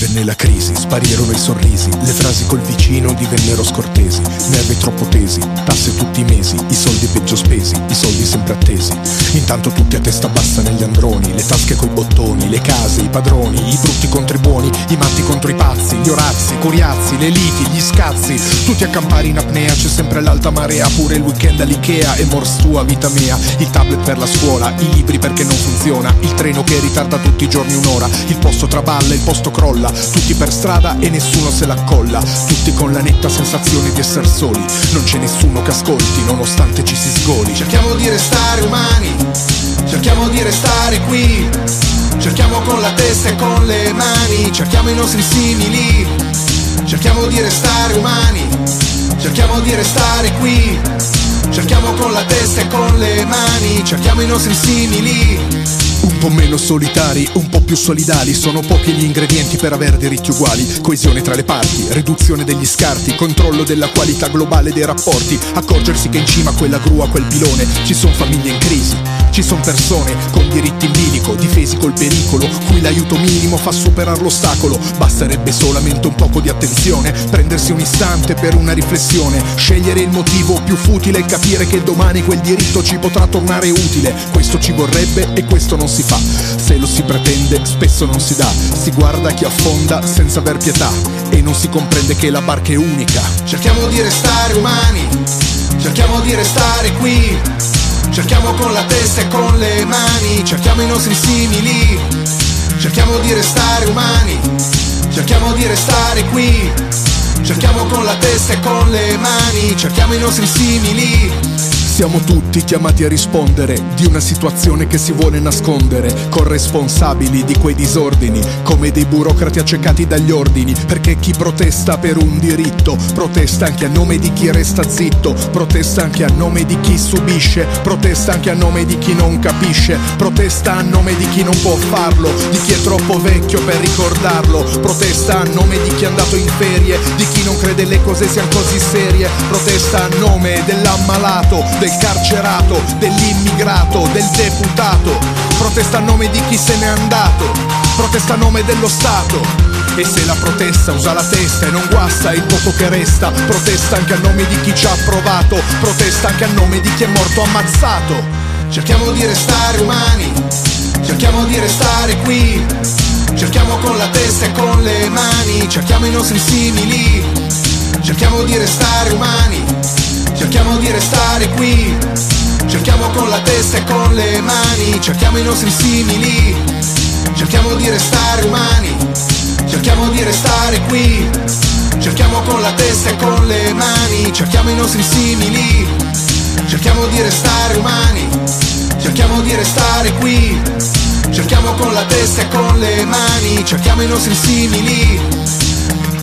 Venne la crisi, sparirono i sorrisi, le frasi col vicino divennero scortesi, nervi troppo tesi, tasse tutti i mesi, i soldi peggio spesi, i soldi sempre attesi. Intanto tutti a testa bassa negli androni, le tasche coi bottoni, le case, i padroni, i brutti contro i buoni, i matti contro i pazzi, gli orazzi, i coriazzi, le liti, gli scazzi, tutti a campare in apnea, c'è sempre l'alta marea, pure il weekend all'Ikea e mors tua vita mia, il tablet per la scuola, i libri perché non funziona, il treno che ritarda tutti i giorni un'ora, il posto traballa, il posto crolla, tutti per strada e nessuno se la accolla, tutti con la netta sensazione di essere soli, non c'è nessuno che ascolti nonostante ci si sgoli. Cerchiamo di restare umani, cerchiamo di restare qui, cerchiamo con la testa e con le mani, cerchiamo i nostri simili, cerchiamo di restare umani, cerchiamo di restare qui, cerchiamo con la testa e con le mani, cerchiamo i nostri simili. Un po' meno solitari, un po' più solidali, sono pochi gli ingredienti per avere diritti uguali. Coesione tra le parti, riduzione degli scarti, controllo della qualità globale dei rapporti, accorgersi che in cima a quella gru, a quel pilone, ci sono famiglie in crisi, ci sono persone con diritti in bilico, difesi col pericolo, cui l'aiuto minimo fa superare l'ostacolo. Basterebbe solamente un poco di attenzione, prendersi un istante per una riflessione, scegliere il motivo più futile e capire che domani quel diritto ci potrà tornare utile. Questo ci vorrebbe e questo non si fa, se lo si pretende spesso non si dà, si guarda chi affonda senza aver pietà e non si comprende che la barca è unica. Cerchiamo di restare umani, cerchiamo di restare qui, cerchiamo con la testa e con le mani, cerchiamo i nostri simili, cerchiamo di restare umani, cerchiamo di restare qui, cerchiamo con la testa e con le mani, cerchiamo i nostri simili. Siamo tutti chiamati a rispondere di una situazione che si vuole nascondere, corresponsabili di quei disordini, come dei burocrati accecati dagli ordini, perché chi protesta per un diritto, protesta anche a nome di chi resta zitto, protesta anche a nome di chi subisce, protesta anche a nome di chi non capisce, protesta a nome di chi non può farlo, di chi è troppo vecchio per ricordarlo, protesta a nome di chi è andato in ferie, di chi non crede le cose siano così serie, protesta a nome dell'ammalato, del carcerato, dell'immigrato, del deputato, protesta a nome di chi se n'è andato, protesta a nome dello Stato. E se la protesta usa la testa e non guassa il poco che resta, protesta anche a nome di chi ci ha provato, protesta anche a nome di chi è morto ammazzato. Cerchiamo di restare umani, cerchiamo di restare qui, cerchiamo con la testa e con le mani, cerchiamo i nostri simili, cerchiamo di restare umani, cerchiamo di restare qui, cerchiamo con la testa e con le mani, cerchiamo i nostri simili, cerchiamo di restare umani, cerchiamo di restare qui, cerchiamo con la testa e con le mani, cerchiamo i nostri simili, cerchiamo di restare umani, cerchiamo di restare qui, cerchiamo con la testa e con le mani, cerchiamo i nostri simili.